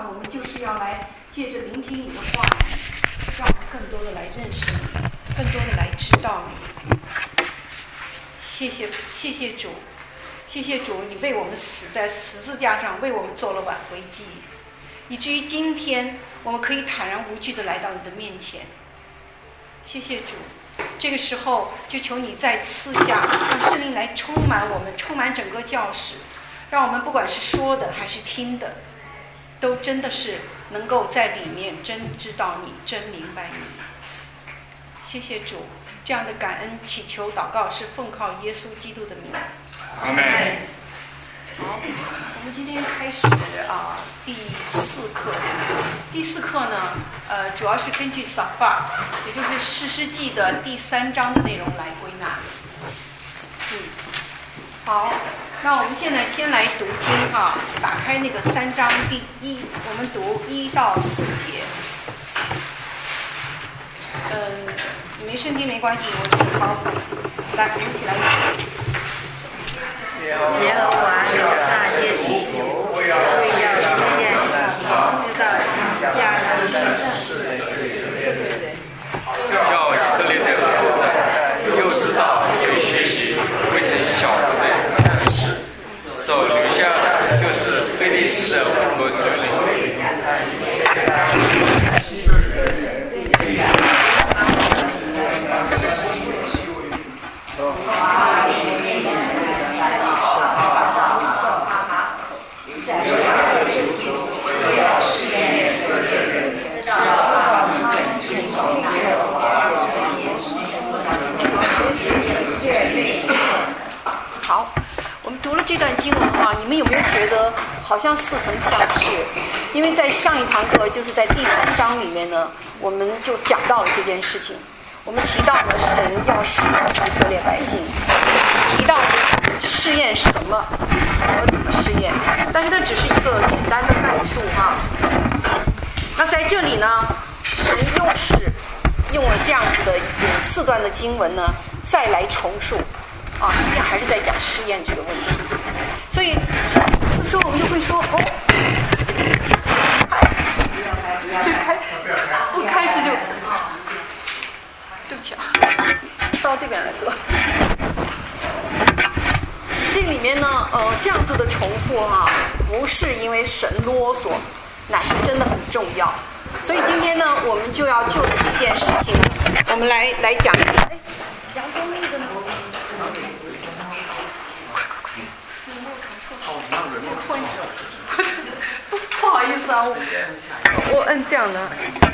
上我们就是要来借着聆听你的话语，让我们更多的来认识你，更多的来知道你。谢谢主，谢谢主，你为我们死在十字架上，为我们做了挽回祭，以至于今天我们可以坦然无惧地来到你的面前。谢谢主，这个时候就求你再赐下，让圣灵来充满我们，充满整个教室，让我们不管是说的还是听的，都真的是能够在里面真知道你，真明白你。谢谢主，这样的感恩祈求祷告是奉靠耶稣基督的名。 阿门。 好，我们今天开始第四课。第四课呢，主要是根据撒法，也就是士师记的第3章的内容来归纳。好，那我们现在先来读经哈，打开那个3章第1，我们读1到4节。没圣经没关系，我这里包括。来，我们一起来读。 耶和华有撒戒祭主，为要试验你，知道你家人的事， 叫以色列的后代又知道又学习未曾晓得的事，所留下的就是非利士的和水灵。 好，我们读了这段经文哈，你们有没有觉得好像似曾相识？因为在上一堂课，就是在第3章里面呢，我们就讲到了这件事情。我们提到了神要试验以色列百姓，提到试验什么和怎么试验，但是它只是一个简单的概述哈。那在这里呢，神又是用了这样子的4段的经文呢，再来重述实际上还是在讲试验这个问题。所以有时候我们就会说不开这就对不起啊，到这边来做。这里面呢，这样子的重复不是因为神啰嗦，乃是真的很重要。所以今天呢，我们就要就这件事情，我们来讲。阳光那个呢？不好意思啊，我摁这样的。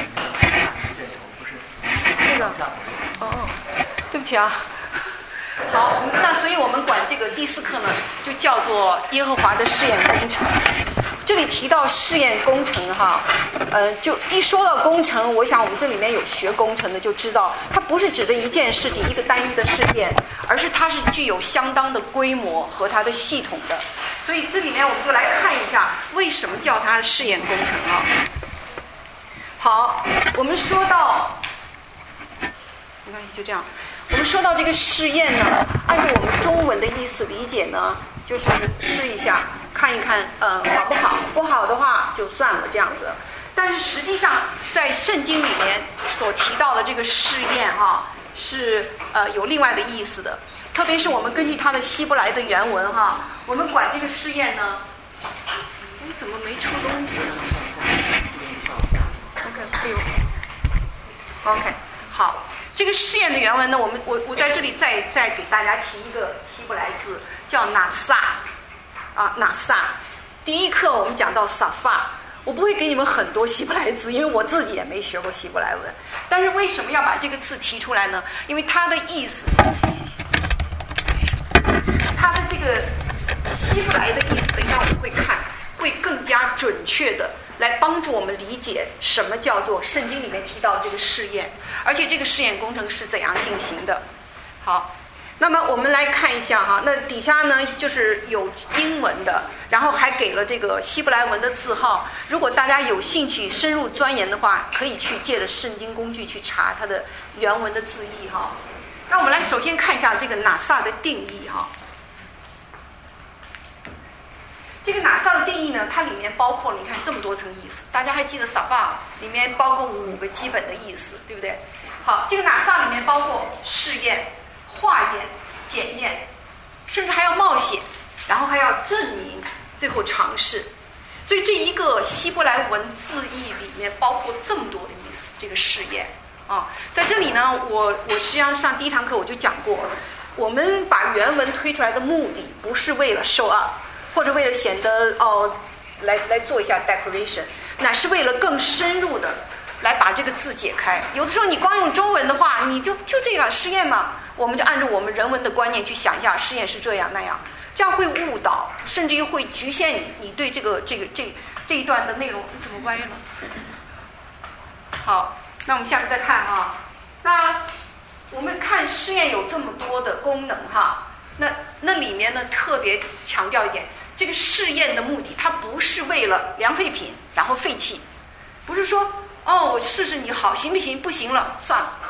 这个，对不起啊。好，那所以我们管这个第4课呢，就叫做耶和华的试验工程。这里提到试验工程就一说到工程，我想我们这里面有学工程的就知道，它不是指着一件事情一个单一的事件，而是它是具有相当的规模和它的系统的。所以这里面我们就来看一下为什么叫它试验工程好，我们说到，没关系，就这样。我们说到这个试验呢，按照我们中文的意思理解呢，就是试一下，看一看，好不好？不好的话就算了，这样子。但是实际上，在圣经里面所提到的这个试验是有另外的意思的。特别是我们根据它的希伯来的原文我们管这个试验呢，怎么没出东西？OK， 好。这个试验的原文呢，我在这里再给大家提一个希伯来字，叫拿撒拿撒。第一课我们讲到撒法，我不会给你们很多希伯来字，因为我自己也没学过希伯来文。但是为什么要把这个字提出来呢？因为它的意思，它的这个希伯来的意思，等一下我们会看，会更加准确的来帮助我们理解什么叫做圣经里面提到这个试验，而且这个试验工程是怎样进行的。好，那么我们来看一下那底下呢就是有英文的，然后还给了这个希伯来文的字号。如果大家有兴趣深入钻研的话，可以去借着圣经工具去查它的原文的字义那我们来首先看一下这个拿撒的定义这个拿撒的定义呢，它里面包括了你看这么多层意思。大家还记得撒巴里面包括5个基本的意思，对不对？好，这个拿撒里面包括试验、化验、检验，甚至还要冒险，然后还要证明，最后尝试。所以这一个希伯来文字义里面包括这么多的意思，这个试验啊，在这里呢，我实际上上第1堂课我就讲过，我们把原文推出来的目的不是为了 show up， 或者为了显得来做一下 decoration， 乃是为了更深入的来把这个字解开。有的时候你光用中文的话，你就这样试验嘛，我们就按照我们人文的观念去想一下，试验是这样那样。这样会误导，甚至于会局限你对这一段的内容。怎么歪了？好，那我们下面再看哈。那我们看试验有这么多的功能哈，那里面呢特别强调一点，这个试验的目的，它不是为了量废品然后废弃，不是说我试试你好行不行，不行了算了，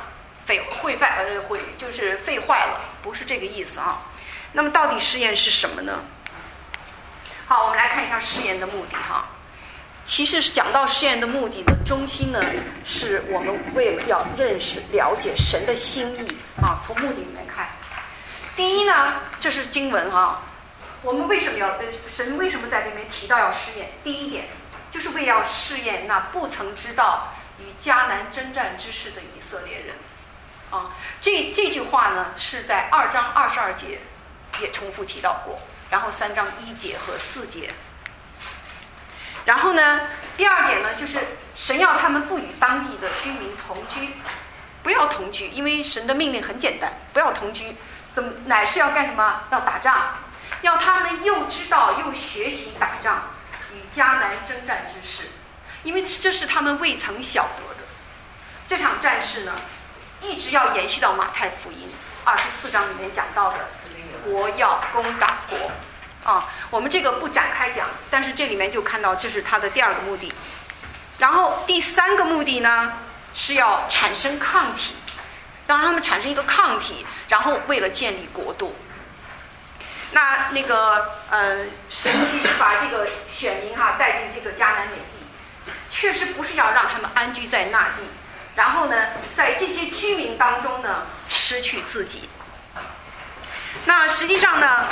就是废坏了，不是这个意思啊。那么到底试验是什么呢？好，我们来看一下试验的目的哈。其实讲到试验的目的的中心呢，是我们为了要认识、了解神的心意啊。从目的里面看，第一呢，这是经文哈。我们为什么神为什么在这里面提到要试验？第一点就是为要试验那不曾知道与迦南征战之事的以色列人啊。这句话呢是在2章22节。也重复提到过，然后3章1节和4节。然后呢，第2点呢，就是神要他们不与当地的居民同居，不要同居，因为神的命令很简单，不要同居，乃是要干什么？要打仗，要他们又知道又学习打仗，与迦南征战之事，因为这是他们未曾晓得的。这场战事呢，一直要延续到马太福音24章里面讲到的。国要攻打国啊，我们这个不展开讲，但是这里面就看到这是它的第2个目的。然后第3个目的呢，是要产生抗体，让他们产生一个抗体，然后为了建立国度。那个神其实把这个选民带进这个迦南美地，确实不是要让他们安居在那地，然后呢，在这些居民当中呢，失去自己。那实际上呢，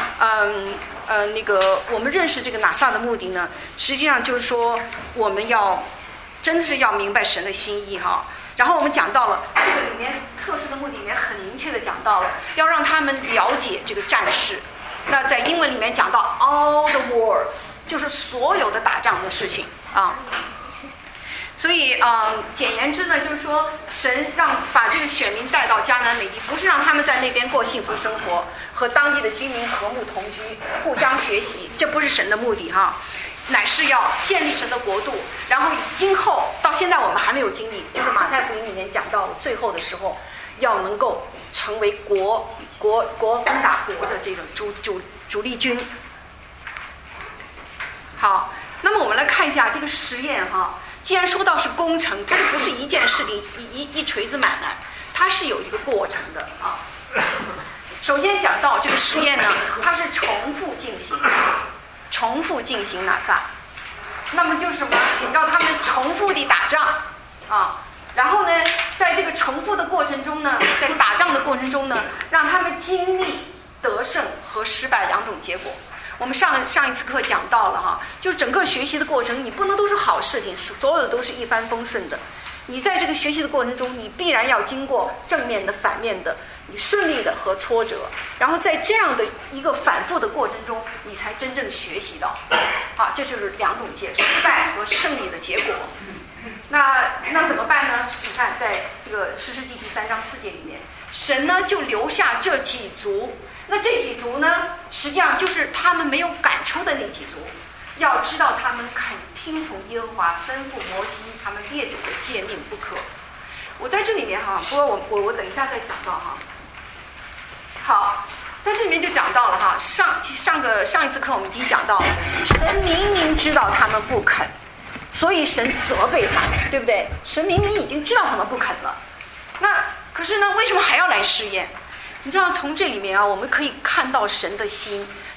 我们认识这个拿撒的目的呢，实际上就是说，我们真的是要明白神的心意哈。然后我们讲到了这个里面测试的目的里面很明确的讲到了，要让他们了解这个战事。那在英文里面讲到 all the wars， 就是所有的打仗的事情啊。所以简言之呢，就是说神把这个选民带到迦南美地，不是让他们在那边过幸福生活，和当地的居民和睦同居，互相学习，这不是神的目的哈，乃是要建立神的国度。然后今后到现在我们还没有经历，就是马太福音里面讲到最后的时候，要能够成为国攻打国的这种主力军。好，那么我们来看一下这个实验哈。既然说到是工程，它不是一件事情一锤子买卖，它是有一个过程的啊。首先讲到这个实验呢，它是重复进行拿撒，那么就是什么？让他们重复地打仗啊。然后呢，在这个重复的过程中呢，在打仗的过程中呢，让他们经历得胜和失败2种结果。我们上一次课讲到了哈，就是整个学习的过程，你不能都是好事情，所有的都是一帆风顺的。你在这个学习的过程中，你必然要经过正面的、反面的，你顺利的和挫折，然后在这样的一个反复的过程中，你才真正学习到。啊，这就是2种失败和胜利的结果。那怎么办呢？你看，在这个士师记第3章4节里面，神呢就留下这几族。那这几族呢，实际上就是他们没有赶出的那几族。要知道他们肯听从耶和华吩咐摩西他们列祖的诫命不可。我在这里面哈，不过我等一下再讲到哈。好，在这里面就讲到了哈，上一次课我们已经讲到了，神明明知道他们不肯，所以神责备他们，对不对？神明明已经知道他们不肯了，那可是呢，为什么还要来试验？你知道从这里面啊，我们可以看到神的心，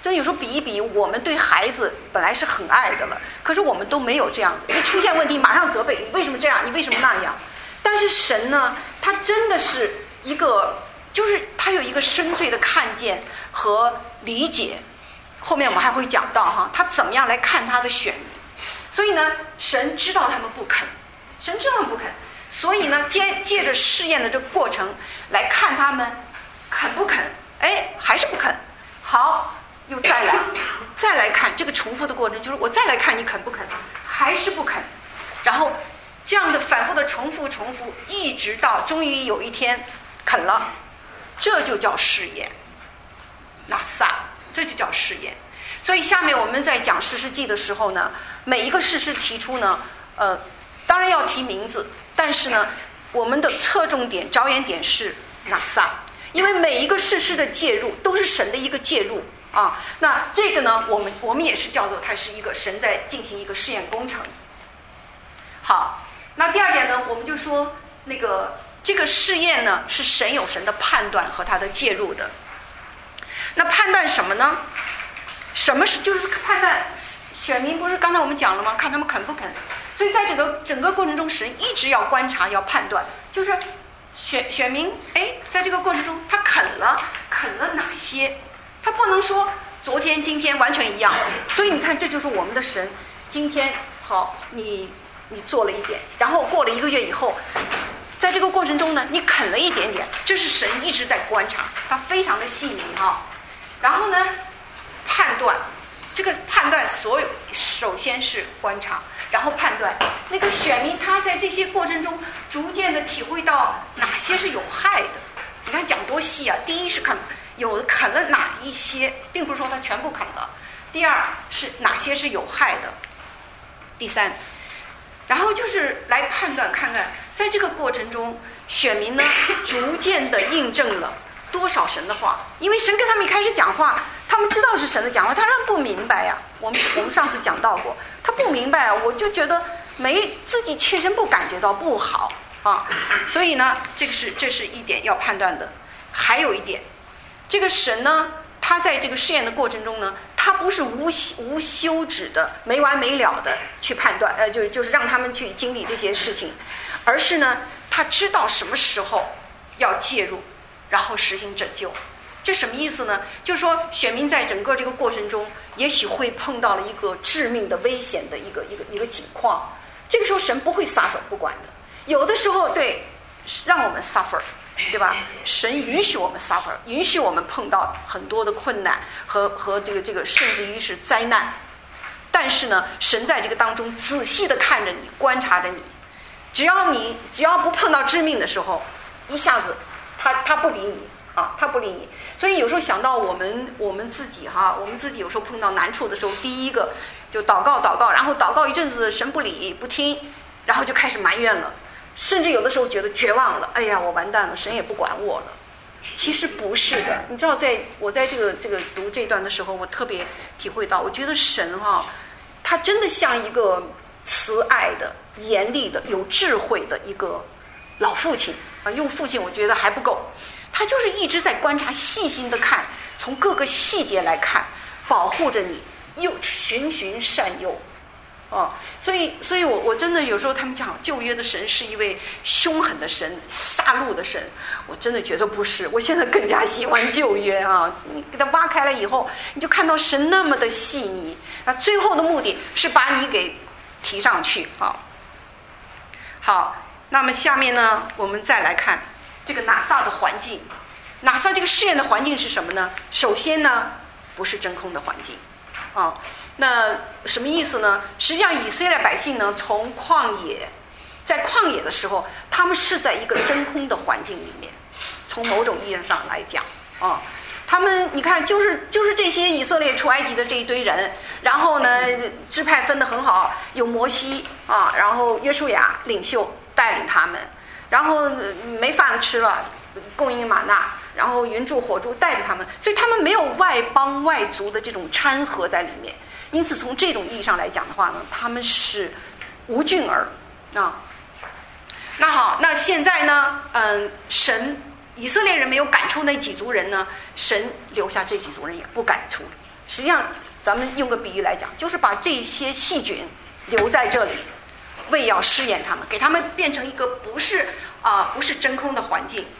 真的有时候比一比，我们对孩子本来是很爱的了，可是我们都没有这样子，一出现问题马上责备，你为什么这样，你为什么那样。但是神呢，他真的是一个，就是他有一个深邃的看见和理解，后面我们还会讲到哈，他怎么样来看他的选民。所以呢，神知道他们不肯，神知道他们不肯，所以呢，借着试验的这个过程来看他们肯不肯。哎，还是不肯。好，又再来看这个重复的过程，就是我再来看你肯不肯，还是不肯。然后这样的反复的重复，一直到终于有一天肯了，这就叫试验。拉萨，这就叫试验。所以下面我们在讲士师记的时候呢，每一个士师提出呢，当然要提名字，但是呢，我们的侧重点、着眼点是拉萨，因为每一个士师的介入都是神的一个介入啊。那这个呢，我们也是叫做它是一个神在进行一个试验工程。好，那第二点呢，我们就说这个试验呢是神有神的判断和他的介入的。那判断什么呢？什么是就是判断选民？不是刚才我们讲了吗？看他们肯不肯。所以在整个过程中，神一直要观察，要判断，就是选民，哎，在这个过程中他肯了哪些？他不能说昨天今天完全一样。所以你看，这就是我们的神。今天好，你做了一点，然后过了1个月以后，在这个过程中呢，你肯了一点点，这是神一直在观察，他非常的细腻哈。然后呢，判断，这个判断首先是观察，然后判断那个选民他在这些过程中逐渐的体会到哪些是有害的。你看讲多细啊！第一是肯了哪一些，并不是说他全部肯了；第二是哪些是有害的；第三，然后就是来判断看看，在这个过程中，选民呢逐渐的印证了多少神的话，因为神跟他们一开始讲话，他们知道是神的讲话，他让不明白呀。我们上次讲到过，他不明白啊，我就觉得自己切身不感觉到不好啊，所以呢，这是一点要判断的。还有一点，这个神呢，他在这个试验的过程中呢，他不是无休止的、没完没了的去判断，就是让他们去经历这些事情，而是呢，他知道什么时候要介入。然后实行拯救，这什么意思呢？就是说，选民在整个这个过程中，也许会碰到了一个致命的危险的一个境况。这个时候，神不会撒手不管的。有的时候，对，让我们 suffer， 对吧？神允许我们 suffer， 允许我们碰到很多的困难和这个甚至于是灾难。但是呢，神在这个当中仔细的看着你，观察着你。只要不碰到致命的时候，一下子。他不理你啊，他不理你。所以有时候想到我们自己哈，我们自己有时候碰到难处的时候，第一个就祷告，然后祷告一阵子，神不理不听，然后就开始埋怨了，甚至有的时候觉得绝望了，哎呀，我完蛋了，神也不管我了。其实不是的，你知道，我在这个读这段的时候，我特别体会到，我觉得神哈，他真的像一个慈爱的、严厉的、有智慧的一个老父亲。用父亲我觉得还不够，他就是一直在观察，细心的看，从各个细节来看，保护着你，又循循善诱，所以我真的有时候他们讲旧约的神是一位凶狠的神，杀戮的神，我真的觉得不是，我现在更加喜欢旧约啊！你给它挖开了以后，你就看到神那么的细腻，那最后的目的是把你给提上去啊。好。那么下面呢，我们再来看这个拿撒的环境。拿撒这个试验的环境是什么呢？首先呢，不是真空的环境啊。那什么意思呢？实际上以色列百姓呢，在旷野的时候，他们是在一个真空的环境里面。从某种意义上来讲啊，他们你看，就是这些以色列出埃及的这一堆人，然后呢，支派分得很好，有摩西啊，然后约书亚领袖。带领他们，然后没饭吃了，供应玛纳，然后云柱火柱带着他们，所以他们没有外邦外族的这种掺和在里面。因此从这种意义上来讲的话呢，他们是无菌儿啊。那好，那现在呢，神以色列人没有赶出那几族人呢，神留下这几族人也不赶出实际上咱们用个比喻来讲，就是把这些细菌留在这里，为要试验它们，给它们变成一个不是真空的环境。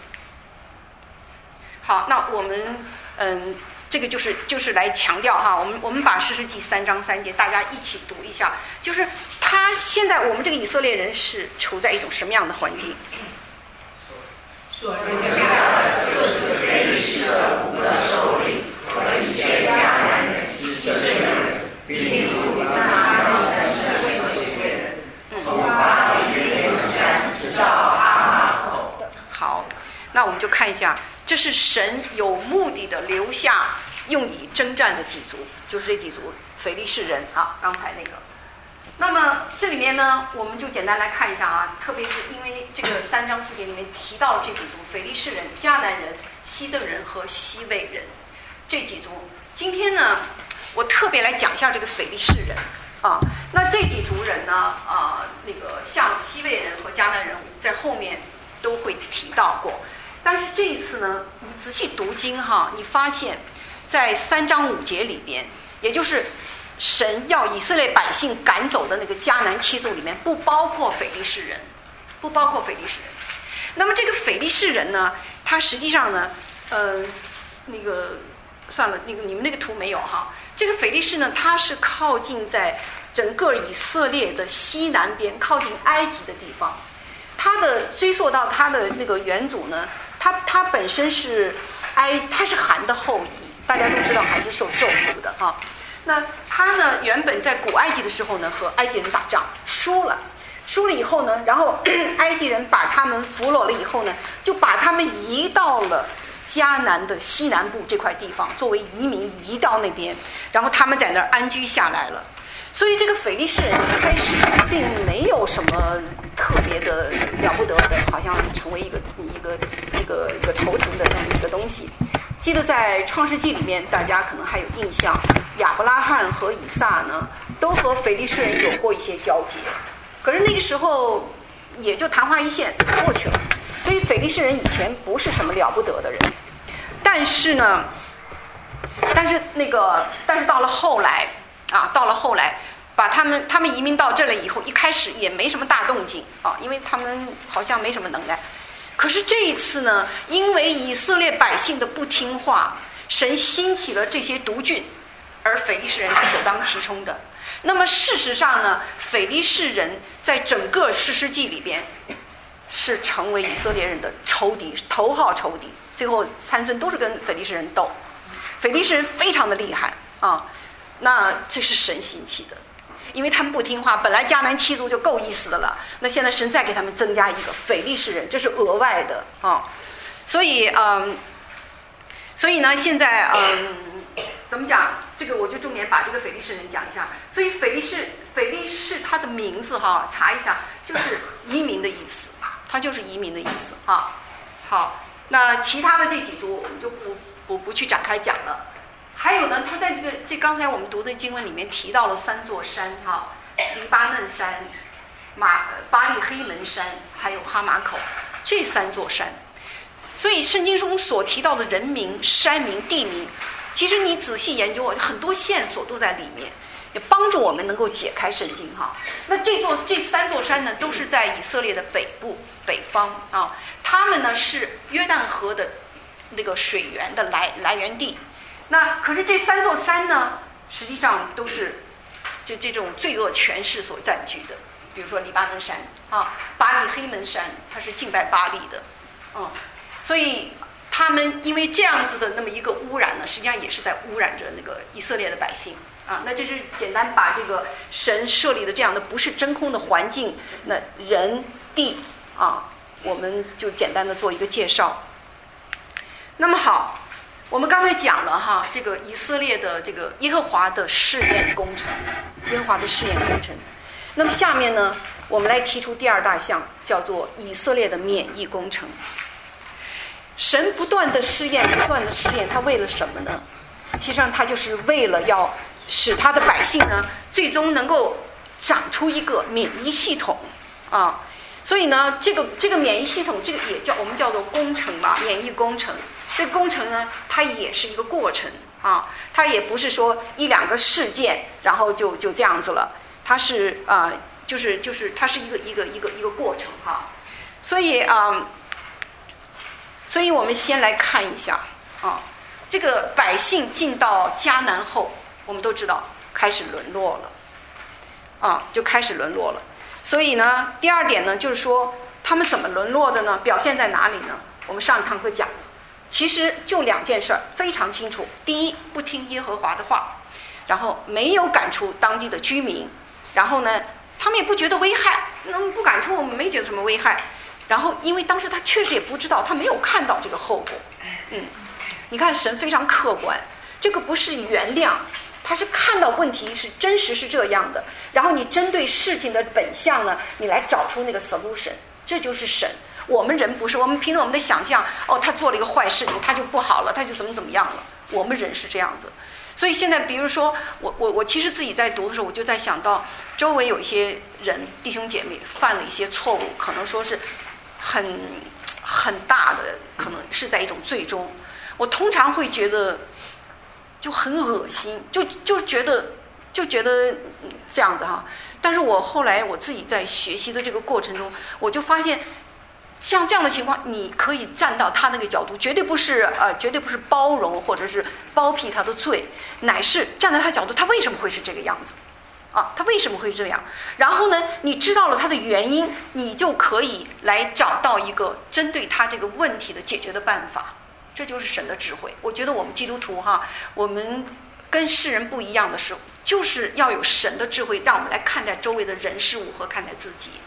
好，那我们这个就是来强调哈，我们把士师记3章3节大家一起读一下，就是他现在我们这个以色列人是处在一种什么样的环境？ 所剩下的就是非利士的5个首领和一切迦南人、西顿人，并住他们神的位学，从巴比伦山直到哈马口。 好，那我们就看一下，这是神有目的的留下用以征战的几族，就是这几族非利士人啊，刚才那个。那么这里面呢，我们就简单来看一下啊，特别是因为这个3章4节里面提到这几族非利士人、迦南人、西顿人和西魏人这几族。今天呢，我特别来讲一下这个非利士人啊。那这几族人呢，那个像西魏人和迦南人，在后面都会提到过。但是这一次呢，你仔细读经哈，你发现，在3章5节里边，也就是神要以色列百姓赶走的那个迦南7族里面，不包括非利士人，不包括非利士人。那么这个非利士人呢，他实际上呢，那个算了，那个你们那个图没有哈。这个非利士呢，他是靠近在整个以色列的西南边，靠近埃及的地方。他的追溯到他的那个元祖呢，他本身是他是韩的后裔，大家都知道韩是受咒诅的哈。那他呢，原本在古埃及的时候呢，和埃及人打仗输了以后呢，然后埃及人把他们俘虏了以后呢，就把他们移到了迦南的西南部这块地方，作为移民移到那边，然后他们在那儿安居下来了。所以这个非利士人一开始并没有什么特别的了不得的，好像成为一个头疼的那么一个东西。记得在创世纪里面，大家可能还有印象，亚伯拉罕和以撒呢，都和非利士人有过一些交集，可是那个时候也就昙花一现过去了。所以非利士人以前不是什么了不得的人，但是到了后来把他们移民到这里以后，一开始也没什么大动静啊，因为他们好像没什么能耐。可是这一次呢，因为以色列百姓的不听话，神兴起了这些毒菌，而非利士人是首当其冲的。那么事实上呢，非利士人在整个士师记里边是成为以色列人的仇敌，头号仇敌。最后参孙都是跟非利士人斗，非利士人非常的厉害啊。那这是神兴起的，因为他们不听话，本来迦南7族就够意思的了，那现在神再给他们增加一个非利士人，这是额外的啊。所以呢，现在怎么讲？这个我就重点把这个非利士人讲一下。所以非利士他的名字哈，查一下，就是移民的意思，他就是移民的意思啊。好，那其他的这几族我们就不去展开讲了。还有呢，他在这刚才我们读的经文里面提到了3座山哈，黎巴嫩山、巴利黑门山，还有哈马口这3座山。所以圣经中所提到的人名、山名、地名，其实你仔细研究，很多线索都在里面，也帮助我们能够解开圣经哈。那这3座山呢，都是在以色列的北方啊，它们呢是约旦河的那个水源的来源地。那可是这3座山呢，实际上都是这种罪恶权势所占据的。比如说黎巴嫩山啊，巴利黑门山，它是敬拜巴利的，所以他们因为这样子的那么一个污染呢，实际上也是在污染着那个以色列的百姓啊。那这是简单把这个神设立的这样的不是真空的环境，那人地啊，我们就简单的做一个介绍。那么好。我们刚才讲了哈，这个以色列的这个耶和华的试验工程，那么下面呢，我们来提出第2大项，叫做以色列的免疫工程。神不断的试验，他为了什么呢？其实上他就是为了要使他的百姓呢，最终能够长出一个免疫系统啊。所以呢，这个免疫系统，这个也我们叫做工程吧，免疫工程。这个工程呢，它也是一个过程啊，它也不是说一两个事件，然后就这样子了，它是就是它是一个过程哈。所以所以我们先来看一下啊，这个百姓进到迦南后，我们都知道开始沦落了啊，就开始沦落了。所以呢，第二点呢，就是说他们怎么沦落的呢？表现在哪里呢？我们上一堂课讲了，其实就2件事非常清楚。第一，不听耶和华的话，然后没有赶出当地的居民，然后呢，他们也不觉得危害，那么不赶出，我们没觉得什么危害。然后，因为当时他确实也不知道，他没有看到这个后果。你看神非常客观，这个不是原谅，他是看到问题是真实是这样的，然后你针对事情的本相呢，你来找出那个 solution， 这就是神。我们人不是，我们凭着我们的想象，他做了一个坏事情，他就不好了，他就怎么样了。我们人是这样子。所以现在比如说我其实自己在读的时候，我就在想到周围有一些人弟兄姐妹犯了一些错误，可能说是很大的，可能是在一种罪中，我通常会觉得就很恶心，就觉得这样子哈。但是我后来我自己在学习的这个过程中，我就发现像这样的情况，你可以站到他那个角度，绝对不是包容或者是包庇他的罪，乃是站在他角度，他为什么会是这个样子啊？他为什么会这样？然后呢，你知道了他的原因，你就可以来找到一个针对他这个问题的解决的办法。这就是神的智慧。我觉得我们基督徒哈，我们跟世人不一样的是，就是要有神的智慧，让我们来看待周围的人事物和看待自己。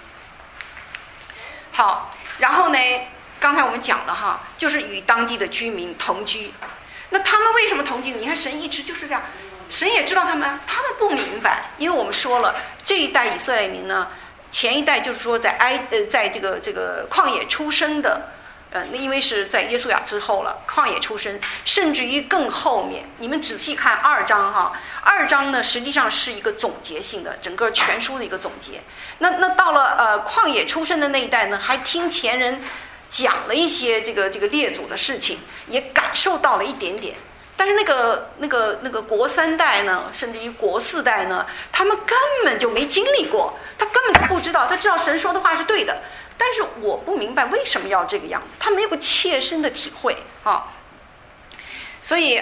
好，然后呢，刚才我们讲了哈，就是与当地的居民同居。那他们为什么同居？你看神一直就是这样，神也知道他们不明白，因为我们说了，这一代以色列民呢，前一代就是说在这个旷野出生的。因为是在耶稣亚之后了，旷野出身，甚至于更后面，你们仔细看2章哈，2章呢实际上是一个总结性的，整个全书的一个总结。那到了旷野出身的那一代呢，还听前人讲了一些这个列祖的事情，也感受到了一点点。但是那个国3代呢，甚至于国4代呢，他们根本就没经历过，他根本就不知道，他知道神说的话是对的。但是我不明白为什么要这个样子，他没有个切身的体会啊。所以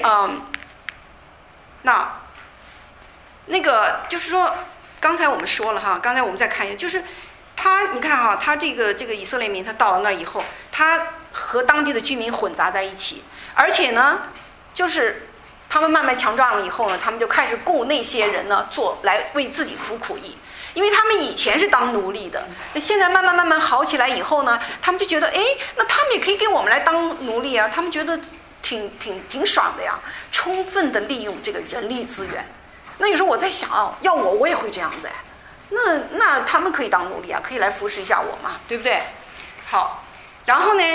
那个就是说，刚才我们说了哈，刚才我们再看一下，就是你看哈，他这个以色列民，他到了那以后，他和当地的居民混杂在一起，而且呢，就是他们慢慢强壮了以后呢，他们就开始雇那些人呢来为自己服苦役。因为他们以前是当奴隶的，那现在慢慢好起来以后呢，他们就觉得，那他们也可以给我们来当奴隶啊，他们觉得挺爽的呀，充分的利用这个人力资源。那有时候我在想要我也会这样子那他们可以当奴隶啊，可以来服侍一下我嘛，对不对？好，然后呢，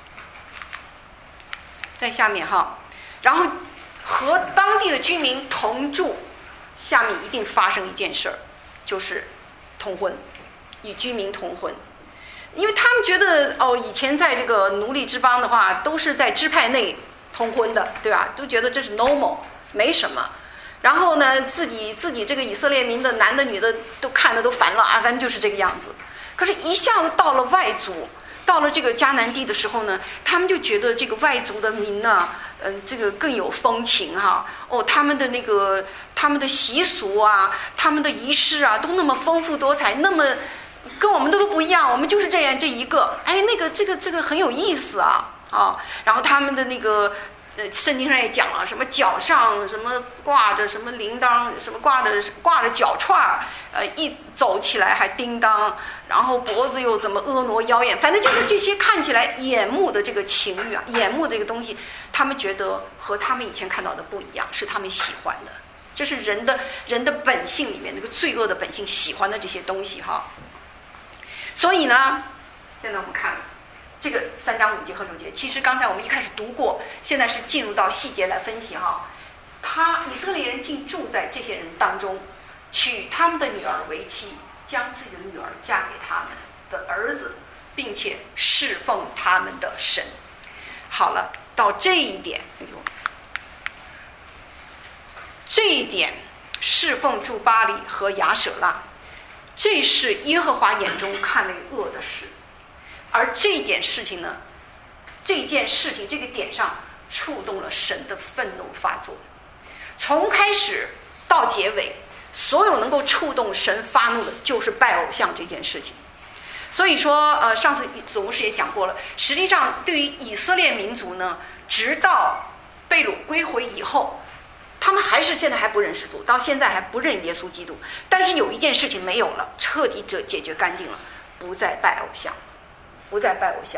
在下面哈，然后和当地的居民同住，下面一定发生一件事儿。就是通婚，与居民通婚，因为他们觉得以前在这个奴隶之邦的话，都是在支派内通婚的，对吧？都觉得这是 normal， 没什么。然后呢，自己这个以色列民的男的女的都看的都烦了啊，反正就是这个样子。可是，一下子到了外族，到了这个迦南地的时候呢，他们就觉得这个外族的民呢，这个更有风情哈。他们的习俗啊，他们的仪式啊，都那么丰富多彩，那么跟我们都不一样。我们就是这一个，这个很有意思啊。然后他们的那个圣经上也讲了，什么脚上什么挂着什么铃铛，什么挂着脚串一走起来还叮当，然后脖子又怎么婀娜妖艳，反正就是这些看起来眼目的这个情欲啊，眼目的这个东西，他们觉得和他们以前看到的不一样，是他们喜欢的，这是人的本性里面那个罪恶的本性喜欢的这些东西哈。所以呢，现在我们看这个3章5节和9节，其实刚才我们一开始读过，现在是进入到细节来分析哈。以色列人竟住在这些人当中，娶他们的女儿为妻，将自己的女儿嫁给他们的儿子，并且侍奉他们的神。好了，到这一点， 这一点侍奉住巴黎和亚舍拉，这是耶和华眼中看为恶的事。而这件事情呢，这件事情这个点上触动了神的愤怒发作。从开始到结尾，所有能够触动神发怒的就是拜偶像这件事情。所以说上次总牧师也讲过了，实际上对于以色列民族呢，直到被掳归回以后，他们现在还不认识主，到现在还不认耶稣基督。但是有一件事情没有了，彻底解决干净了，不再拜偶像，不再拜偶像。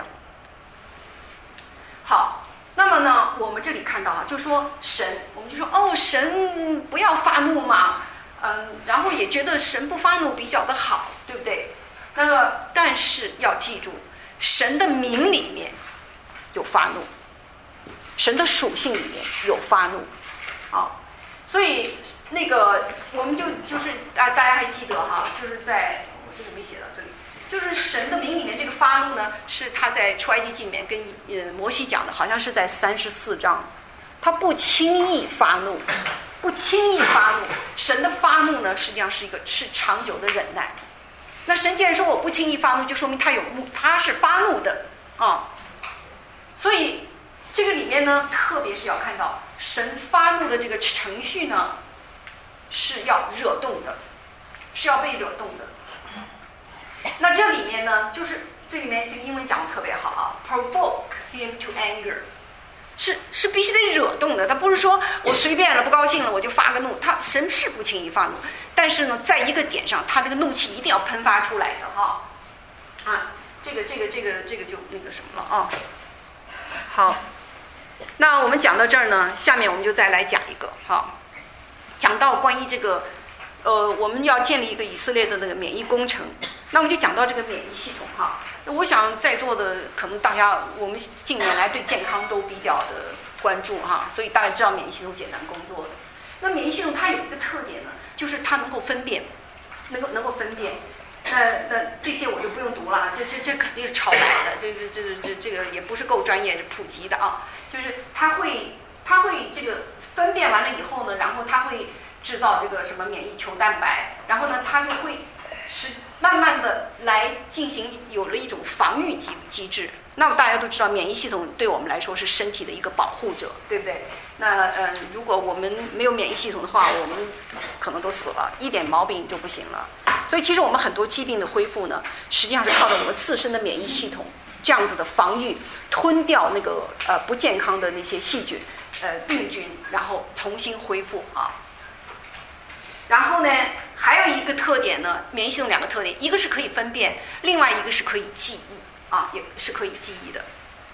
好，那么呢，我们这里看到就说神，我们就说神不要发怒嘛，然后也觉得神不发怒比较的好，对不对？那么但是要记住，神的名里面有发怒，神的属性里面有发怒。所以那个我们就是大家还记得就是在我这个没写到这里，就是神的名里面这个发怒呢，是他在出埃及记里面跟摩西讲的，好像是在34章，他不轻易发怒，不轻易发怒。神的发怒呢，实际上是长久的忍耐。那神既然说我不轻易发怒，就说明他是发怒的所以这个里面呢，特别是要看到神发怒的这个程序呢，是要惹动的，是要被惹动的。那这里面呢，就是这里面这个英文讲的特别好provoke him to anger， 是必须得惹动的。他不是说我随便了不高兴了我就发个怒，神是不轻易发怒，但是呢，在一个点上，他这个怒气一定要喷发出来的这个就那个什么了好，那我们讲到这儿呢，下面我们就再来讲一个讲到关于这个我们要建立一个以色列的那个免疫工程，那我们就讲到这个免疫系统那我想在座的可能大家我们近年来对健康都比较的关注所以大家知道免疫系统简单工作的。那免疫系统它有一个特点呢，就是它能够分辨，能够分辨。那这些我就不用读了这肯定是抄来的，这个也不是够专业普及的就是它会这个分辨完了以后呢，然后它会制造这个什么免疫球蛋白，然后呢它就会慢慢的来进行有了一种防御机制。那么大家都知道，免疫系统对我们来说是身体的一个保护者，对不对？那如果我们没有免疫系统的话，我们可能都死了，一点毛病就不行了。所以其实我们很多疾病的恢复呢，实际上是靠着我们自身的免疫系统这样子的防御，吞掉那个不健康的那些细菌病菌，然后重新恢复然后呢，还有一个特点呢，免疫系统两个特点，一个是可以分辨，另外一个是可以记忆也是可以记忆的。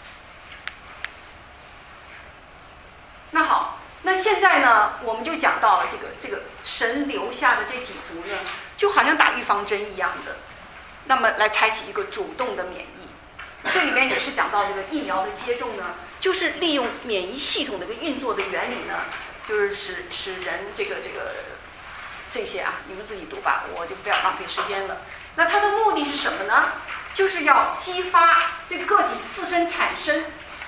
那好，那现在呢，我们就讲到了这个神留下的这几族呢，就好像打预防针一样的，那么来采取一个主动的免疫。这里面也是讲到这个疫苗的接种呢，就是利用免疫系统的一个运作的原理呢，就是使人这些你们自己读吧，我就不要浪费时间了。那它的目的是什么呢？就是要激发这个个体自身产生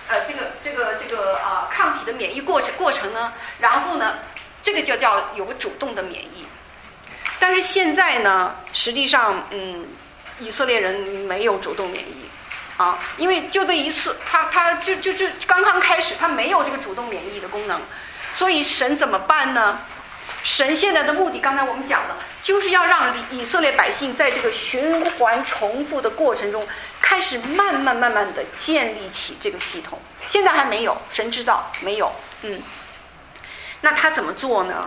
抗体的免疫过程呢，然后呢，这个就叫有个主动的免疫。但是现在呢，实际上以色列人没有主动免疫因为就这一次，他就刚刚开始，他没有这个主动免疫的功能，所以神怎么办呢？神现在的目的，刚才我们讲了，就是要让以色列百姓在这个循环重复的过程中，开始慢慢的建立起这个系统。现在还没有，神知道没有。那他怎么做呢？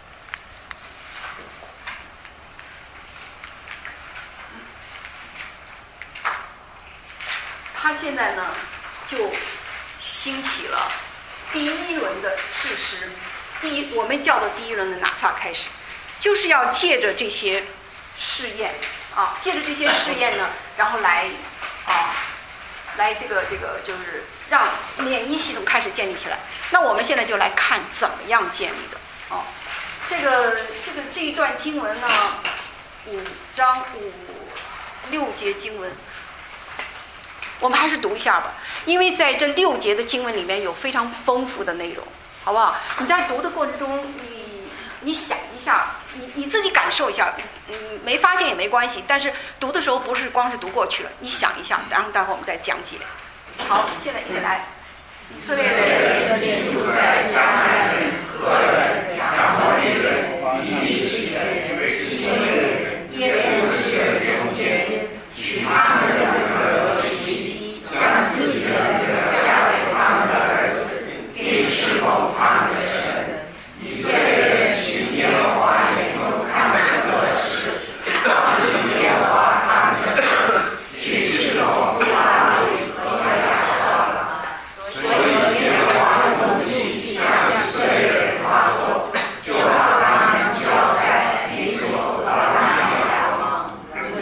他现在呢，就兴起了第一轮的誓师。我们叫做第一轮的拿撒开始，就是要借着这些试验借着这些试验呢，然后来这个就是让免疫系统开始建立起来。那我们现在就来看怎么样建立的这一段经文呢，5章6节经文，我们还是读一下吧，因为在这6节的经文里面有非常丰富的内容。好不好？你在读的过程中， 你想一下，你自己感受一下，没发现也没关系，但是读的时候不是光是读过去了，你想一下，然后待会儿我们再讲解。好，现在一个来，以色列人住在迦南人、赫人、亚摩利人、以利西人、西顿人、耶布斯人中间，取他们的女儿为妻，将自己的女儿嫁给他们的儿子，并侍奉他们的神。以色列人寻耶和华眼中看为恶的事，忘记耶和华他们的神，去侍奉巴力和亚萨拉。所以耶和华的怒气即向以色列人发作，就把他们交在米索不达米亚王。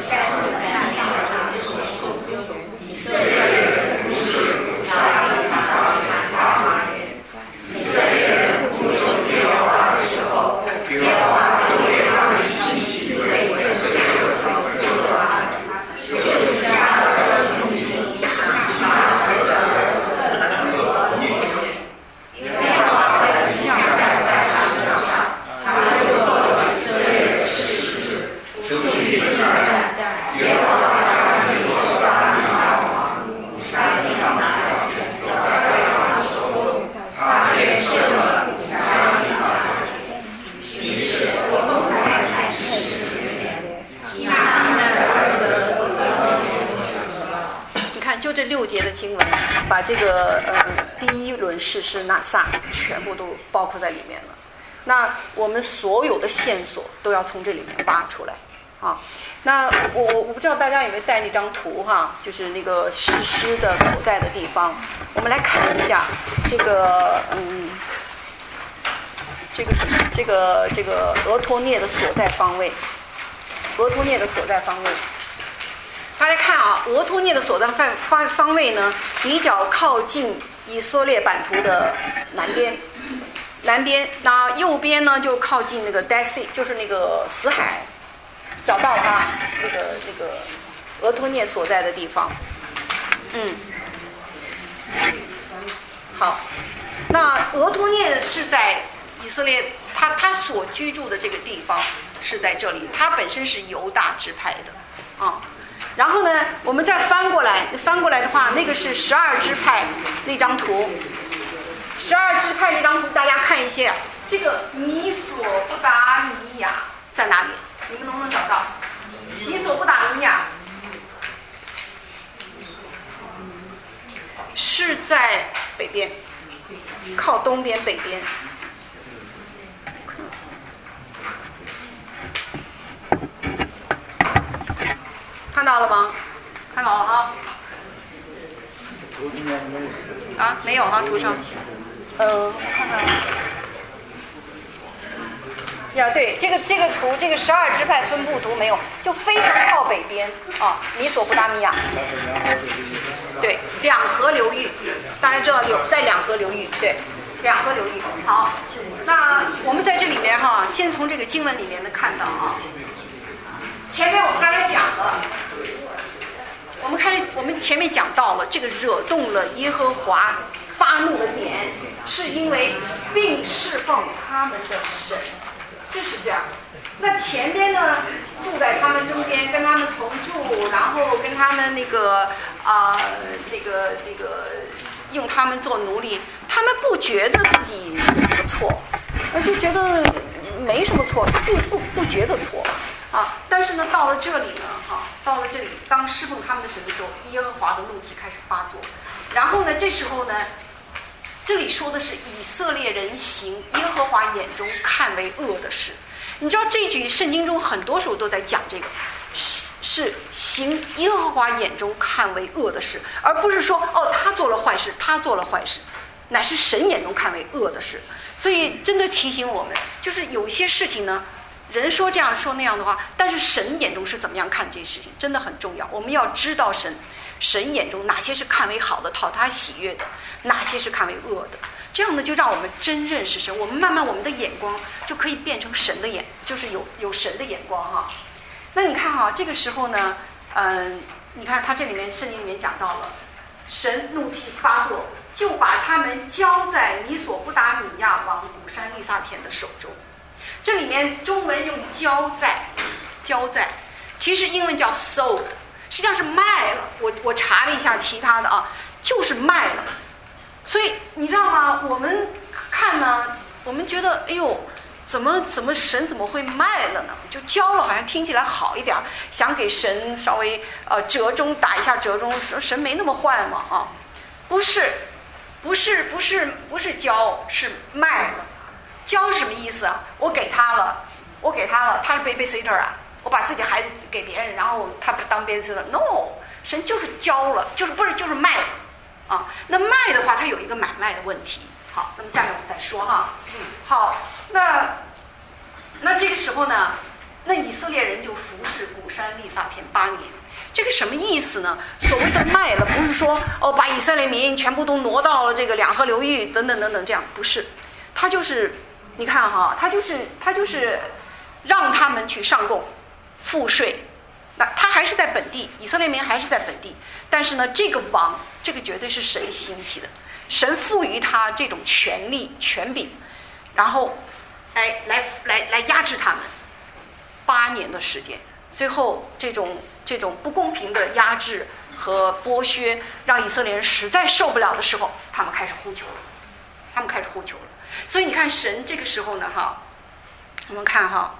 以色列人服侍亚利玛他们。以色列人服从耶和华的时候，耶和华就给他们兴起为这个救他们，就加了奴役杀死了恶女，耶和华的降在他们上，他们就做以色列的士师，出去征战。耶和华他们所大利亚王沙利亚他也胜了沙利亚，于是我们才开始你看，就这6节的经文，把这个第一轮士师拿撒全部都包括在里面了。那我们所有的线索都要从这里面挖出来啊。那我不知道大家有没有带那张图哈，就是那个士师的所在的地方。我们来看一下这个这个俄托涅的所在方位，俄托涅的所在方位。大家看啊，俄托涅的所在方位呢，比较靠近以色列版图的南边，那右边呢就靠近那个 Dead Sea， 就是那个死海。找到了啊，那个俄托涅所在的地方。好，那俄托涅是在以色列，他所居住的这个地方是在这里，他本身是犹大支派的啊。然后呢，我们再翻过来的话，那个是12支派那张图。12支派那张图，大家看一下，这个米索不达米亚在哪里？你们能不能找到？米索不达米亚是在北边，靠东边北边。看到了吗？看到了哈。啊，没有哈，图上。我看看。呀，对，这个图，这个12支派分布图没有，就非常靠北边啊，米索不达米亚。对，两河流域，大家知道在两河流域，对，两河流域。好，那我们在这里面哈，先从这个经文里面能看到啊，前面我们刚才讲了，我们前面讲到了这个惹动了耶和华发怒的点，是因为并侍奉他们的神。就是这样，那前边呢，住在他们中间，跟他们同住，然后跟他们那个用他们做奴隶，他们不觉得自己有什么错，就觉得没什么错，不觉得错啊。但是呢，到了这里呢，到了这里，当侍奉他们的神的时候，耶和华的怒气开始发作，然后呢，这时候呢。这里说的是以色列人行耶和华眼中看为恶的事，你知道这句圣经中很多时候都在讲这个，是行耶和华眼中看为恶的事，而不是说他做了坏事，乃是神眼中看为恶的事。所以真的提醒我们，就是有一些事情呢，人说这样说那样的话，但是神眼中是怎么样看这些事情，真的很重要。我们要知道神眼中哪些是看为好的，讨他喜悦的，哪些是看为恶的，这样呢就让我们真认识神，我们慢慢我们的眼光就可以变成神的眼，就是有神的眼光哈。那你看哈，这个时候呢，你看他这里面圣经里面讲到了，神怒气发作，就把他们交在米索不达米亚王古珊利萨田的手中。 这里面中文用交在，其实英文叫 sold， 实际上是卖了。我查了一下其他的啊，就是卖了。所以你知道吗？我们看呢，我们觉得哎呦，怎么神怎么会卖了呢？就交了，好像听起来好一点，想给神稍微折中打一下折中，说神没那么坏嘛啊？不是交，是卖了。交是什么意思啊？我给他了，他是 babysitter 啊，我把自己的孩子给别人，然后他不当 babysitter。No， 神就是交了，就是卖了啊。那卖的话，它有一个买卖的问题。好，那么下面我们再说哈。好，那这个时候呢，那以色列人就服侍古珊利萨田8年。这个什么意思呢？所谓的卖了，不是说把以色列民全部都挪到了这个两河流域等等这样，不是，他就是你看哈，他就是让他们去上贡赋税。那他还是在本地，以色列民还是在本地，但是呢，这个王，这个绝对是神兴起的，神赋予他这种权力权柄，然后来压制他们8年的时间。最后这种不公平的压制和剥削，让以色列人实在受不了的时候，他们开始呼求了。所以你看神这个时候呢哈，我们看哈，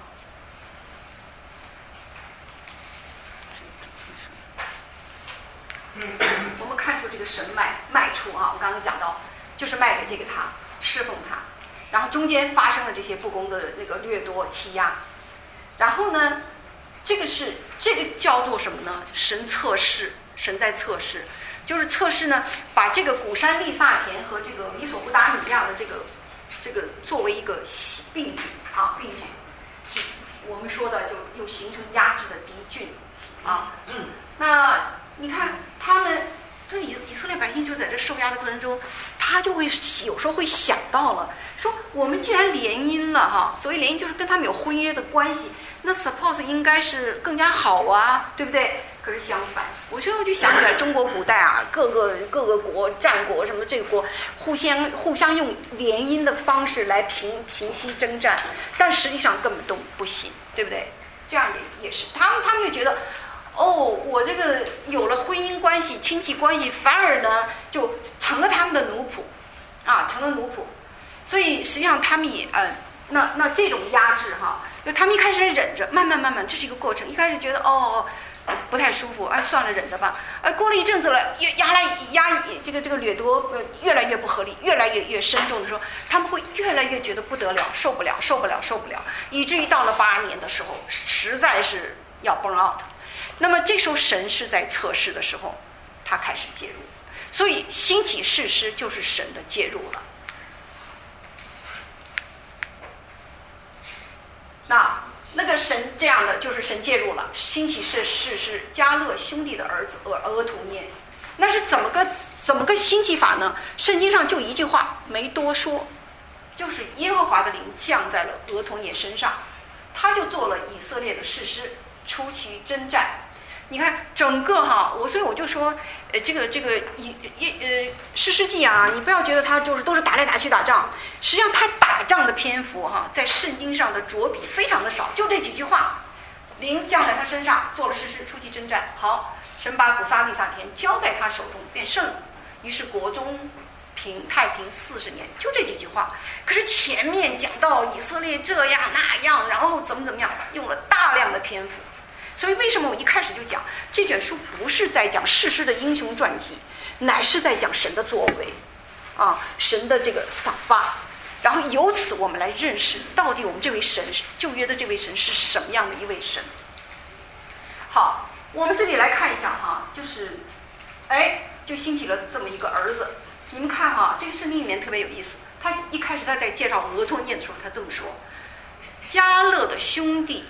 我们看出这个神卖出啊，我刚刚讲到就是卖给这个他，侍奉他，然后中间发生了这些不公的那个掠夺欺压，然后呢，这个叫做什么呢？神在测试，就是测试呢，把这个古珊利萨田和这个米索不达米亚的这个作为一个病菌啊，是我们说的就又形成压制的敌菌啊。那你看他们就是以色列百姓就在这受压的过程中，他就会有时候会想到了，说我们既然联姻了哈，所谓联姻就是跟他们有婚约的关系，那 suppose 应该是更加好啊，对不对？可是相反，我就想起来中国古代啊，各个国战国什么这个国互相用联姻的方式来平息征战，但实际上根本都不行，对不对？这样也是他们就觉得，我这个有了婚姻关系、亲戚关系，反而呢就成了他们的奴仆，成了奴仆。所以实际上他们也那这种压制哈，就他们一开始忍着，慢慢，这是一个过程。一开始觉得不太舒服，算了，忍着吧。过了一阵子了，这个掠夺越来越不合理，越来越深重的时候，他们会越来越觉得不得了，受不了，以至于到了8年的时候，实在是要 burn out。那么这时候神是在测试的时候，他开始介入，所以兴起士师就是神的介入了。那个神这样的就是神介入了，兴起士师是迦勒兄弟的儿子俄图涅。那是怎么个兴起法呢？圣经上就一句话，没多说，就是耶和华的灵降在了俄图涅身上，他就做了以色列的士师，出去征战。你看整个所以我就说，这个士师记啊，你不要觉得他都是打来打去打仗，实际上他打仗的篇幅在圣经上的着笔非常的少，就这几句话，灵降在他身上，做了士师，出去征战。好，神把古撒利撒田交在他手中，变胜了，于是国中太平40年，就这几句话。可是前面讲到以色列这样那样，然后怎么样，用了大量的篇幅。所以为什么我一开始就讲这卷书不是在讲士师的英雄传记，乃是在讲神的作为神的这个撒发，然后由此我们来认识到底我们这位神，旧约的这位神是什么样的一位神。好，我们这里来看一下就是就兴起了这么一个儿子。你们看这个圣经里面特别有意思，他一开始他在介绍俄托涅的时候，他这么说：迦勒的兄弟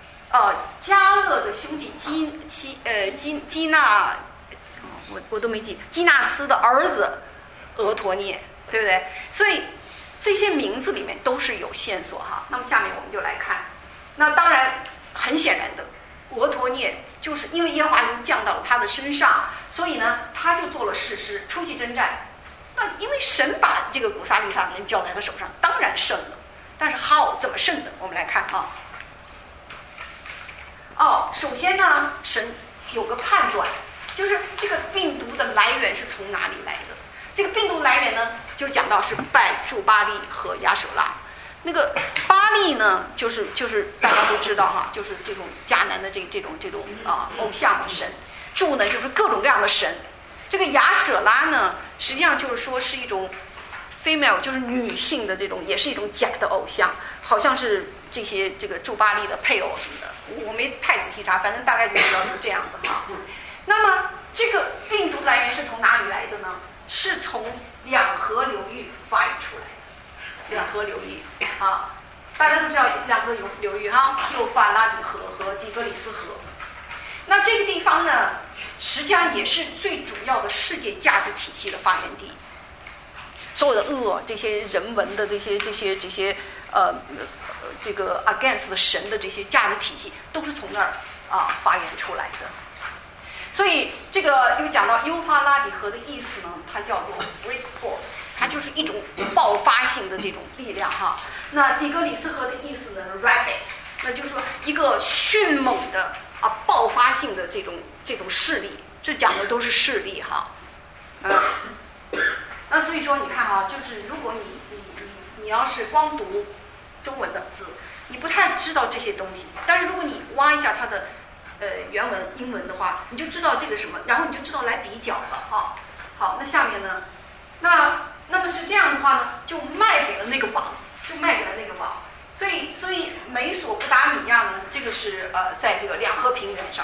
基纳，我都没记，基纳斯的儿子俄托涅，对不对？所以这些名字里面都是有线索那么下面我们就来看，那当然很显然的，俄托涅就是因为耶和华灵降到了他的身上，所以呢他就做了士师，出去征战。那因为神把这个古撒利撒人交在他手上，当然胜了。 但是怎么胜的？我们来看啊。首先呢，神有个判断，就是这个病毒的来源是从哪里来的。这个病毒来源呢，就讲到是拜祝巴利和亚舍拉。那个巴利呢，就是大家都知道哈，就是这种迦南的这种偶像的神。祝呢，就是各种各样的神。这个亚舍拉呢，实际上就是说是一种 female， 就是女性的这种，也是一种假的偶像，好像是这个祝巴利的配偶什么的，我没太仔细查，反正大概就知道是这样子哈。那么这个病毒来源是从哪里来的呢？是从两河流域发源出来的。两河流域啊，大家都知道两河流域哈，幼发拉底河和底格里斯河。那这个地方呢，实际上也是最主要的世界价值体系的发源地。所有的恶，这些人文的这些这个 against 的神的这些价值体系，都是从那儿发源出来的。所以这个又讲到幼发拉底河的意思呢，它叫做 great force， 它就是一种爆发性的这种力量哈。那底格里斯河的意思呢 rapid， 那就是说一个迅猛的爆发性的这种势力，这讲的都是势力哈。那所以说你看哈，就是如果你要是光读中文的字，你不太知道这些东西，但是如果你挖一下它的原文英文的话，你就知道这个什么，然后你就知道来比较了哈。好，那下面呢，那么是这样的话呢，就卖给了那个王，所以美索不达米亚呢，这个是在这个两河平原上，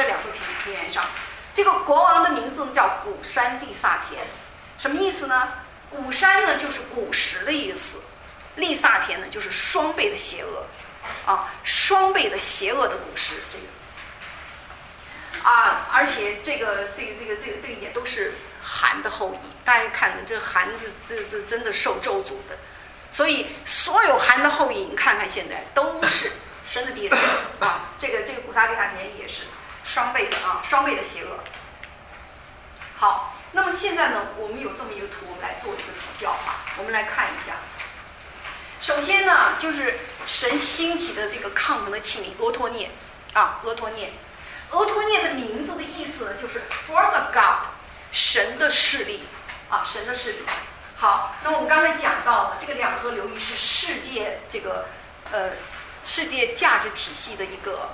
这个国王的名字叫古山利萨田。什么意思呢？古山呢就是古时的意思，利萨田呢就是双倍的邪恶双倍的邪恶的古时，这个而且这个也都是韩的后裔。大家看这韩这真的受咒诅的，所以所有韩的后裔，你看看现在都是神的敌人这个古沙利萨田也是双倍的邪恶。好，那么现在呢，我们有这么一个图，我们来做一个比较我们来看一下。首先呢，就是神兴起的这个抗衡的器皿俄托涅俄托涅的名字的意思呢，就是 force of God， 神的势力神的势力。好，那我们刚才讲到了这个两河流域是世界世界价值体系的一个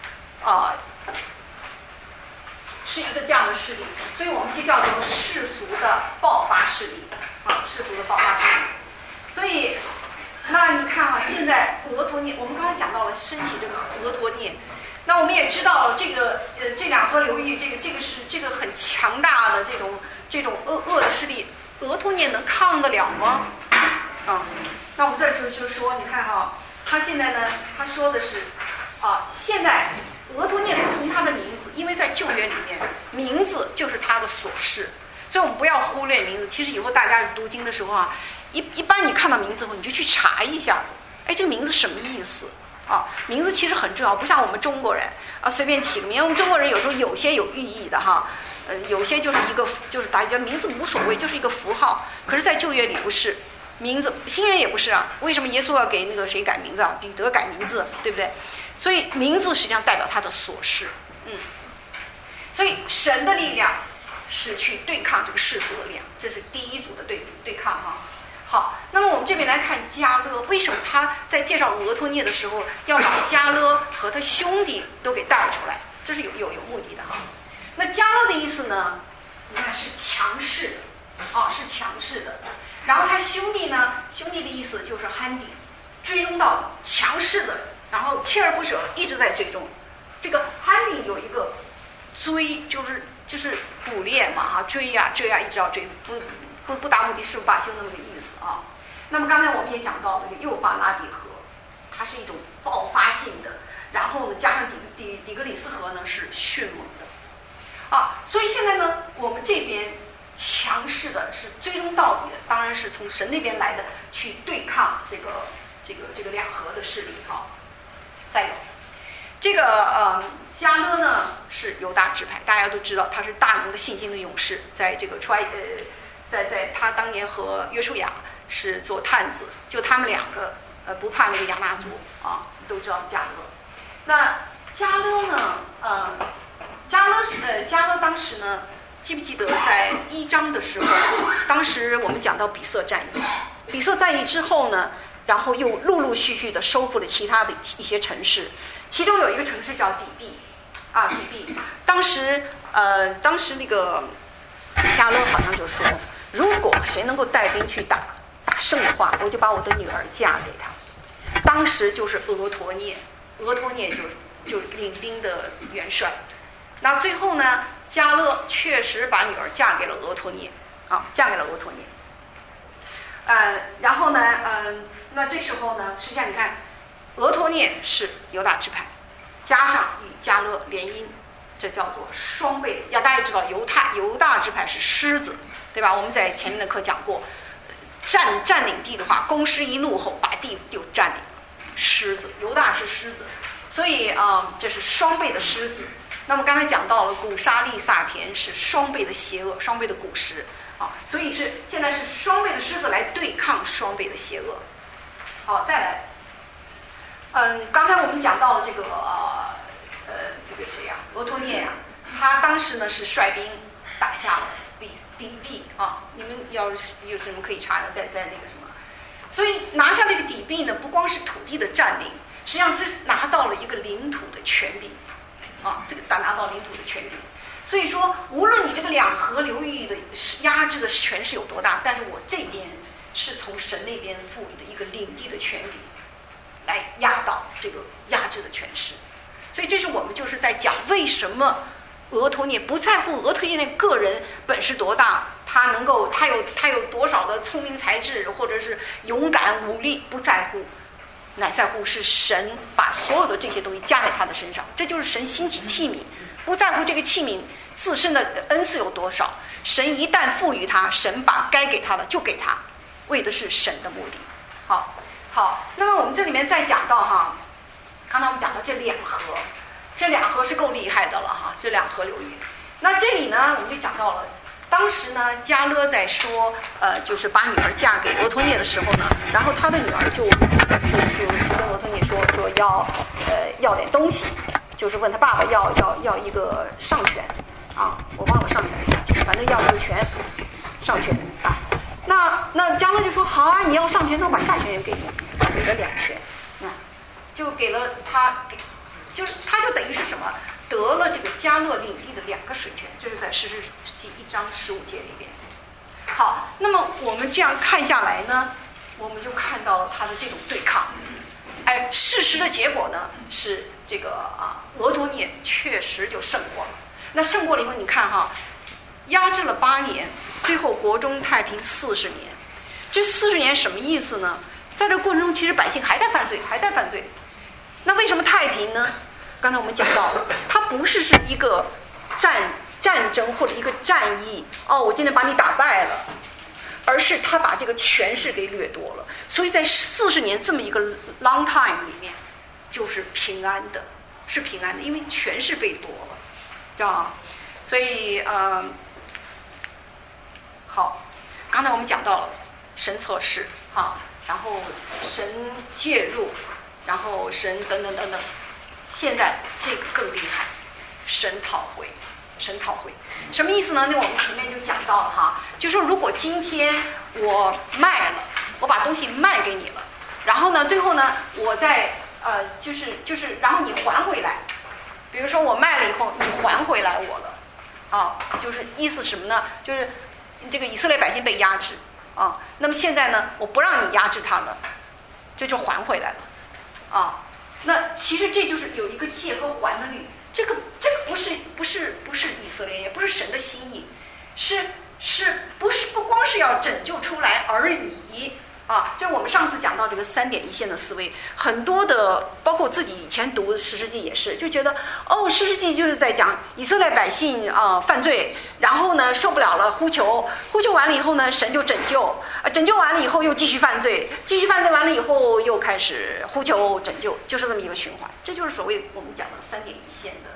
是一个这样的势力，所以我们就叫做世俗的爆发势力世俗的爆发势力。所以那你看现在俄托涅，我们刚才讲到了升起这个俄托涅，那我们也知道这两河流域这个很强大的这种恶的势力，俄托涅能抗得了吗？那我们这就说，你看他现在呢，他说的是现在俄托涅从他的名字，因为在旧约里面名字就是他的所示，所以我们不要忽略名字。其实以后大家读经的时候一般你看到名字后，你就去查一下子，这个名字什么意思名字其实很重要，不像我们中国人随便起个名。我们中国人有时候有些有寓意的有些就是就是大家觉得名字无所谓，就是一个符号。可是在旧约里不是，名字新约也不是为什么耶稣要给那个谁改名字彼得改名字，对不对？所以名字实际上代表他的所示所以神的力量是去对抗这个世俗的力量，这是第一组的对抗好，那么我们这边来看迦勒，为什么他在介绍俄托涅的时候要把迦勒和他兄弟都给带出来？这是有目的的那迦勒的意思呢，你看是强势的是强势的。然后他兄弟呢，兄弟的意思就是憨底，追踪到底，强势的，然后锲而不舍，一直在追踪。这个憨底有一个追，就是捕猎嘛追呀一直要追，不达目的誓不罢休那么个意思那么刚才我们也讲到这个幼发拉底河，它是一种爆发性的，然后呢加上底格里斯河呢是迅猛的所以现在呢我们这边强势的是追踪到底的，当然是从神那边来的，去对抗这个两河的势力再有这个迦勒呢是犹大支派，大家都知道他是大能的信心的勇士，在这个在他当年和约书亚是做探子，就他们两个不怕那个亚纳族啊，都知道迦勒。那迦勒呢？迦勒当时呢，记不记得在1章的时候，当时我们讲到比色战役，比色战役之后呢，然后又陆陆续续的收复了其他的一些城市，其中有一个城市叫底壁，底壁。当时那个迦勒好像就说，如果谁能够带兵去打胜的话，我就把我的女儿嫁给他。当时就是俄陀涅就领兵的元帅。那最后呢，迦勒确实把女儿嫁给了俄陀涅，嫁给了俄陀涅。然后呢，那这时候呢，实际上你看，俄陀涅是犹大支派，加上与迦勒联姻，这叫做双倍。大家也知道，犹大支派是狮子，对吧？我们在前面的课讲过，占领地的话，公狮一怒吼，把地就占领。狮子，犹大是狮子，所以这是双倍的狮子。那么刚才讲到了古沙利萨田是双倍的邪恶，双倍的古狮所以现在是双倍的狮子来对抗双倍的邪恶。好，再来，刚才我们讲到了这个谁呀，俄陀涅呀，他当时呢是率兵打下了底壁你们要有什么可以查的，在那个什么。所以拿下这个底壁呢，不光是土地的占领，实际上是拿到了一个领土的权柄这个拿到领土的权柄。所以说，无论你这个两河流域的压制的权势有多大，但是我这边是从神那边赋予的一个领地的权柄，来压倒这个压制的权势。所以这是我们就是在讲为什么俄陀涅不在乎俄陀涅个人本事多大，他有多少的聪明才智，或者是勇敢武力，不在乎，乃在乎是神把所有的这些东西加在他的身上。这就是神兴起器皿，不在乎这个器皿自身的恩赐有多少，神一旦赋予他，神把该给他的就给他，为的是神的目的。好，那么我们这里面再讲到刚才我们讲到这两河是够厉害的了这两河流域。那这里呢，我们就讲到了，当时呢，迦勒在说，就是把女儿嫁给俄陀涅的时候呢，然后他的女儿就跟俄陀涅说要点东西，就是问他爸爸要一个上权我忘了上权还是下权，反正要一个权，上权那迦勒就说好啊，你要上权，那我把下权也给你，给了2权，就给了他，他就等于是什么？得了这个迦勒领地的2个水权，这是在士师记1章15节里边。好，那么我们这样看下来呢，我们就看到了他的这种对抗。事实的结果呢是这个俄陀涅确实就胜过了。那胜过了以后，你看压制了8年，最后国中太平40年。这40年什么意思呢？在这个过程中，其实百姓还在犯罪。那为什么太平呢？刚才我们讲到了，它不是一个战争或者一个战役我今天把你打败了，而是他把这个权势给掠夺了。所以在40年这么一个 long time 里面，就是平安的，因为权势被夺了，所以好，刚才我们讲到了神测试然后神介入，然后神等等，现在这个更厉害，神讨回，什么意思呢？那我们前面就讲到了就说如果今天我卖了，我把东西卖给你了，然后呢，最后呢，我再就是然后你还回来，比如说我卖了以后，你还回来我了，就是意思什么呢？就是这个以色列百姓被压制那么现在呢，我不让你压制他了，这就还回来了那其实这就是有一个借和还的律，这个不是以色列，也不是神的心意，不光是要拯救出来而已就我们上次讲到这个3点一线的思维，很多的包括我自己以前读士师记也是，就觉得士师记就是在讲以色列百姓犯罪，然后呢受不了了呼求完了以后呢，神就拯救，拯救完了以后又继续犯罪完了以后又开始呼求拯救，就是这么一个循环。这就是所谓我们讲的3点一线的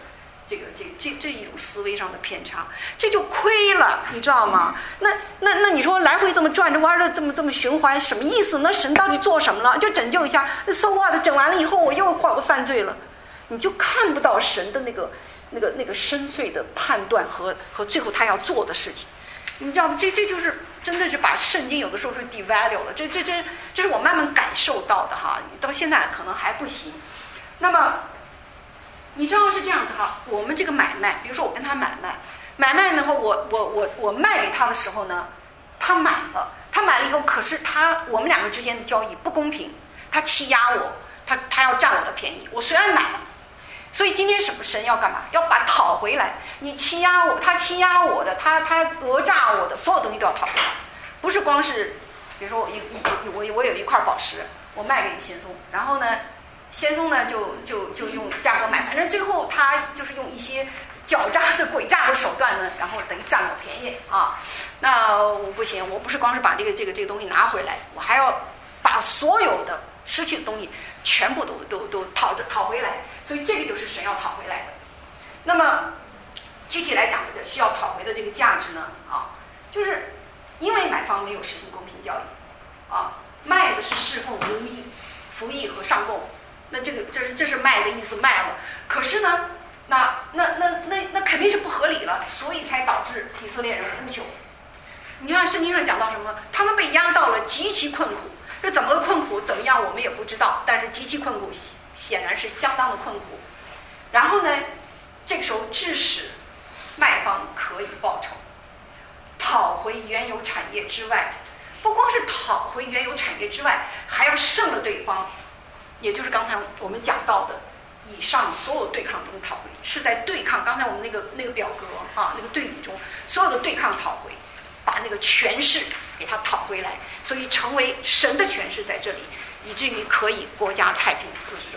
这一种思维上的偏差，这就亏了，你知道吗？那你说来回这么转着弯的这么循环，什么意思？那神到底做什么了？就拯救一下 ，so what？ 整完了以后我又犯罪了，你就看不到神的那个深邃的判断和最后他要做的事情，你知道吗？这就是真的是把圣经有的时候是 devalue 了，这是我慢慢感受到的哈，到现在可能还不行。那么你知道是这样子哈，我们这个买卖，比如说我跟他买卖呢，我卖给他的时候呢，他买了以后，可是我们两个之间的交易不公平，他欺压我，他要占我的便宜，我虽然买了。所以今天神要干嘛？要把讨回来。你欺压我，他欺压我的，他讹诈我的，所有东西都要讨回来。不是光是，比如说我有一块宝石，我卖给你先松，然后呢，先松呢就用价格买，反正最后他就是用一些狡诈的诡诈的手段呢，然后等于占我便宜啊。那我不行，我不是光是把这个东西拿回来，我还要把所有的失去的东西全部都讨回来。所以这个就是神要讨回来的。那么具体来讲，这个需要讨回的这个价值呢，就是因为买方没有实行公平交易，卖的是侍奉奴役、服役和上供，那这是卖的意思，卖了。可是呢，那肯定是不合理了，所以才导致以色列人呼求。你看圣经上讲到什么？他们被压到了极其困苦，这怎么个困苦？怎么样我们也不知道，但是极其困苦。显然是相当的困苦，然后呢，这个时候致使卖方可以报仇，讨回原有产业之外，不光是讨回原有产业之外，还要胜了对方，也就是刚才我们讲到的以上所有对抗中讨回，是在对抗刚才我们那个表格那个对比中所有的对抗讨回，把那个权势给他讨回来，所以成为神的权势在这里。以至于可以国家太平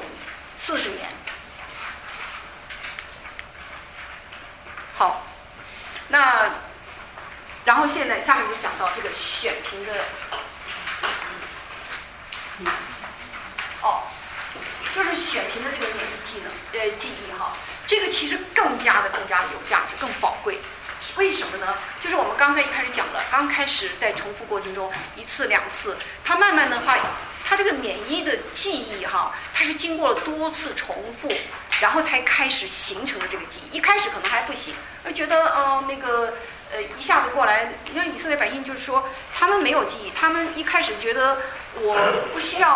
40年。好，那然后现在下面就讲到这个选评的，就是选评的这个免疫记忆哈，这个其实更加的有价值，更宝贵。为什么呢？就是我们刚才一开始讲了，刚开始在重复过程中1次2次，它慢慢的话，它这个免疫的记忆哈，它是经过了多次重复，然后才开始形成了这个记忆。一开始可能还不行，觉得一下子过来，因为以色列百姓就是说他们没有记忆，他们一开始觉得我不需要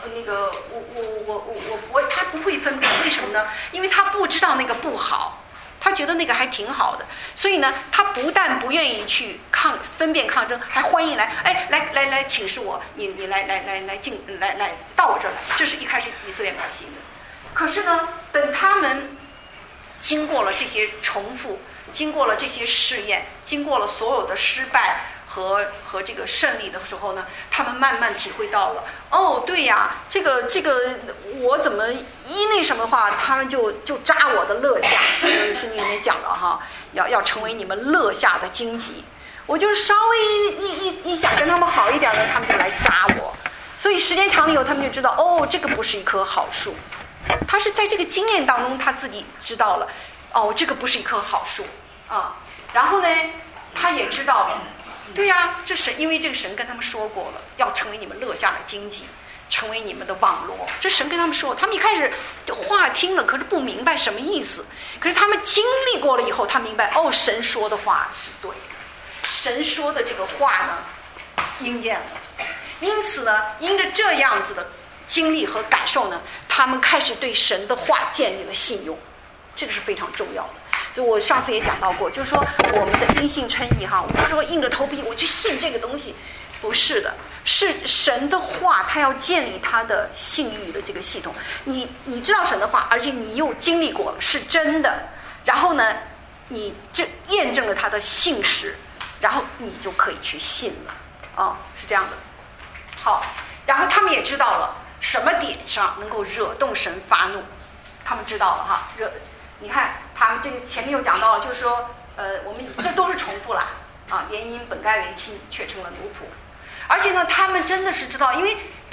他不会分辨，为什么呢？因为他不知道那个不好。他觉得那个还挺好的，所以呢，他不但不愿意去分辨抗争，还欢迎来请示我，你来到我这儿来。这是一开始以色列百姓的。可是呢，等他们经过了这些重复，经过了这些试验，经过了所有的失败和这个胜利的时候呢，他们慢慢体会到了，对呀，这个我怎么那什么话，他们就扎我的肋下。圣经里面讲了哈，要成为你们肋下的荆棘。我就是稍微一想跟他们好一点的，他们就来扎我。所以时间长了以后，他们就知道，这个不是一棵好树。他是在这个经验当中，他自己知道了，这个不是一棵好树啊。然后呢，他也知道了。对呀，这是因为这个神跟他们说过了，要成为你们肋下的荆棘，成为你们的网罗。这神跟他们说，他们一开始话听了，可是不明白什么意思。可是他们经历过了以后，他明白，神说的话是对的，神说的这个话呢，应验了。因此呢，因着这样子的经历和感受呢，他们开始对神的话建立了信用，这个是非常重要的。就我上次也讲到过，就是说我们的因信称义哈，我不是说硬着头皮我去信这个东西，不是的，是神的话，他要建立他的信誉的这个系统。你知道神的话，而且你又经历过了，是真的，然后呢，你这验证了他的信实，然后你就可以去信了，是这样的。好，然后他们也知道了什么点上能够惹动神发怒，他们知道了哈，你看他们这个前面又讲到了，就是说我们这都是重复了啊，联姻本该为亲，却成了奴仆。而且呢，他们真的是知道，因为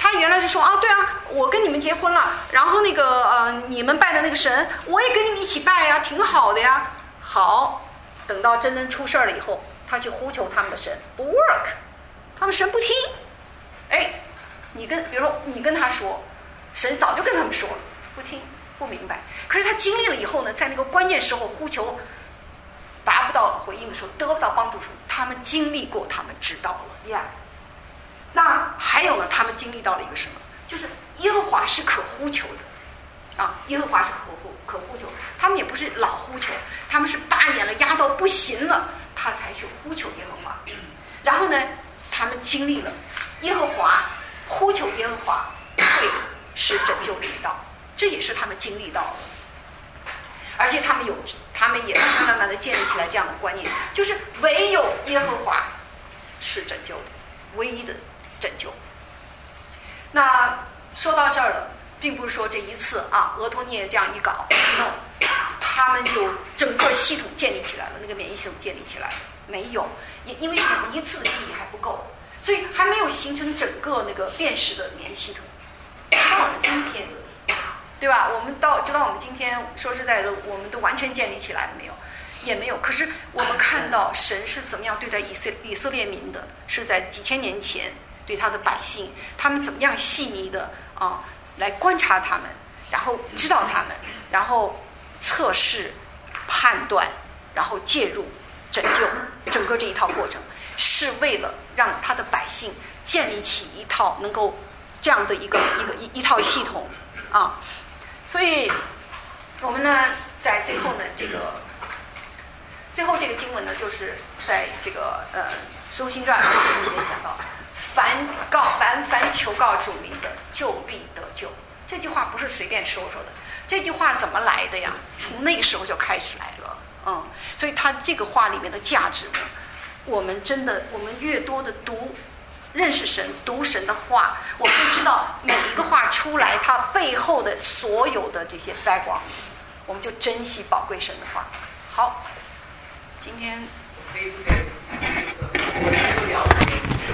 他原来就说对啊，我跟你们结婚了，然后那个你们拜的那个神，我也跟你们一起拜呀，挺好的呀。好，等到真正出事了以后，他去呼求他们的神，不 work， 他们神不听。比如说你跟他说，神早就跟他们说了，不听不明白。可是他经历了以后呢，在那个关键时候呼求达不到回应的时候，得不到帮助的时候，他们经历过，他们知道了呀。那还有呢，他们经历到了一个什么？就是耶和华是可呼求的耶和华是可呼求，他们也不是老呼求，他们是8年了，压到不行了，他才去呼求耶和华。然后呢，他们经历了耶和华呼求耶和华会使拯救临到，这也是他们经历到的。而且他们也慢慢的建立起来这样的观念，就是唯有耶和华是拯救的，唯一的拯救。那说到这儿了，并不是说这一次俄托涅这样一搞，他们就整个系统建立起来了，那个免疫系统建立起来了，没有，因为一次的记忆还不够，所以还没有形成整个那个辨识的免疫系统。到我们今天，对吧？我们直到我们今天，说实在的，我们都完全建立起来了没有？也没有。可是我们看到神是怎么样对待以色列民的，是在几千年前对他的百姓，他们怎么样细腻的来观察他们，然后知道他们，然后测试、判断，然后介入、拯救，整个这一套过程，是为了让他的百姓建立起一套能够这样的一套系统所以我们呢，在最后呢，最后这个经文呢，就是在这个使徒行传里面讲到，凡求告主名的，就必得救。这句话不是随便说的，这句话怎么来的呀？从那个时候就开始来了，所以它这个话里面的价值呢，我们越多的认识神，读神的话，我们就知道每一个话出来，它背后的所有的这些 background， 我们就珍惜宝贵神的话。好，今天可以我了解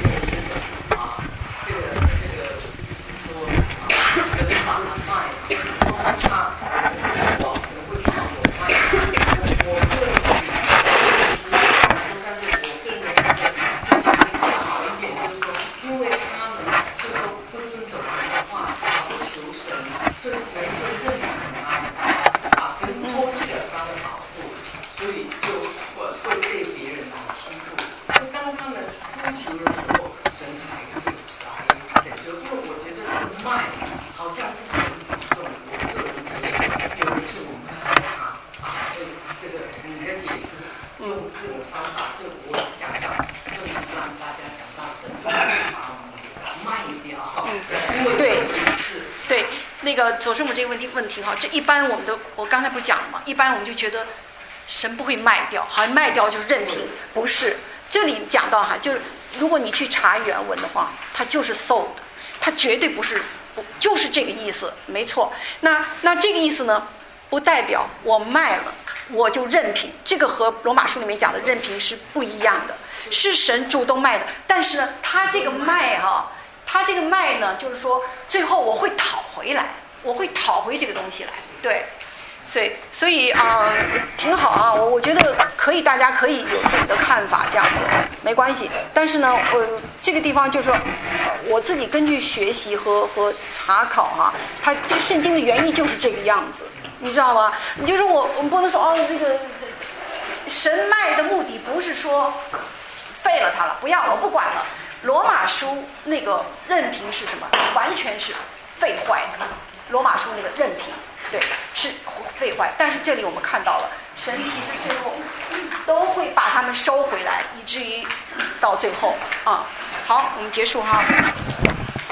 这个就是说神把它卖，他保神会把我卖，我个人但是我个人好一点就是说，因为他们就是说不遵守神的话，不求神，所以神会认同他们，神偷窃了他的保护，所以就会被别人来欺负。就当他们呼求的时候，神还是来拯救。因为我觉得这个卖好像是神主动，我个人觉得是我们害怕所以这个你的解释用这种方法，就我想到会让大家想到神把我们卖掉，因为对对，那个左师母这个问题这一般我刚才不是讲了吗？一般我们就觉得神不会卖掉，好像卖掉就是任凭，不是。这里讲到就是如果你去查原文的话，它就是 sold， 它绝对不是就是这个意思，没错。那这个意思呢，不代表我卖了我就任凭，这个和罗马书里面讲的任凭是不一样的，是神主动卖的。但是呢，他这个卖呢，就是说最后我会讨回来，我会讨回这个东西来，对。所以挺好我觉得大家可以有自己的看法，这样子没关系。但是呢，这个地方就是说，我自己根据学习和查考它这个圣经的原意就是这个样子，你知道吗？你就说我们不能说这个神卖的目的不是说废了它了，不要了，我不管了。罗马书那个任凭是什么？完全是废坏的。罗马书那个任凭。对，是废坏，但是这里我们看到了，神其实最后都会把他们收回来，以至于到最后好，我们结束